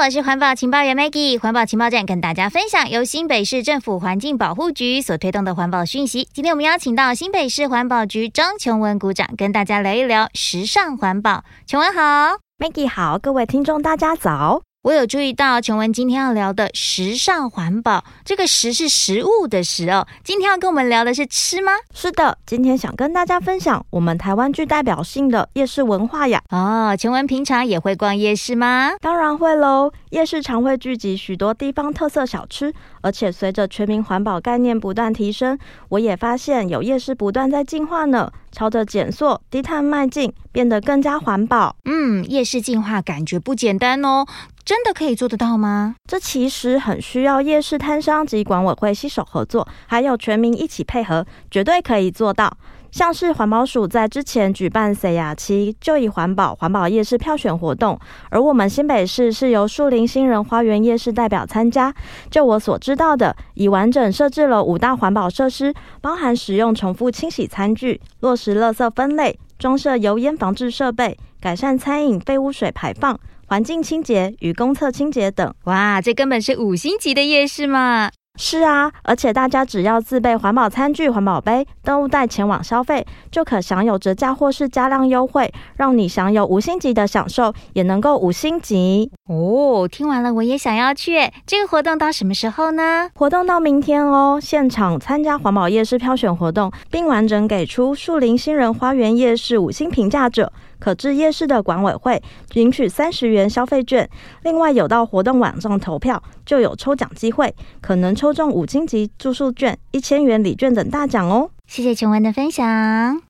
我是环保情报员 Maggie。环保情报站跟大家分享由新北市政府环境保护局所推动的环保讯息。今天我们邀请到新北市环保局张琼文股长跟大家聊一聊时尚环保。琼文好。 Maggie 好，各位听众大家早。 我有注意到琼文今天要聊的时尚环保，这个食是食物的食哦。今天要跟我们聊的是吃吗？ 是的，今天想跟大家分享我们台湾具代表性的夜市文化呀。 哦，琼文平常也会逛夜市吗？ 当然会咯，夜市常会聚集许多地方特色小吃，而且随着全民环保概念不断提升，我也发现有夜市不断在进化呢，朝着减塑、低碳迈进，变得更加环保。 夜市进化感觉不简单哦，真的可以做得到吗？ 这其实很需要夜市摊商及管委会携手合作，还有全民一起配合，绝对可以做到。像是环保署在之前举办西雅期就以环保夜市票选活动，而我们新北市是由树林新人花园夜市代表参加。就我所知道的，已完整设置了5大环保设施，包含使用重复清洗餐具、落实垃圾分类、装设油烟防治设备、改善餐饮废污水排放、环境清洁与公厕清洁等。 哇，这根本是5星级的夜市嘛！ 是啊，而且大家只要自备环保餐具、环保杯、登物袋前往消费，就可享有折价或是加量优惠，让你享有5星级的享受，也能够5星级哦。听完了我也想要去。这个活动到什么时候呢？ 活动到明天哦。现场参加环保夜市票选活动，并完整给出树林新人花园夜市5星评价者，可至夜市的管委会领取30元消费券。另外有到活动网上投票，就有抽奖机会，可能抽中5星级住宿券、1000元礼券等大奖哦。 谢谢琼文的分享。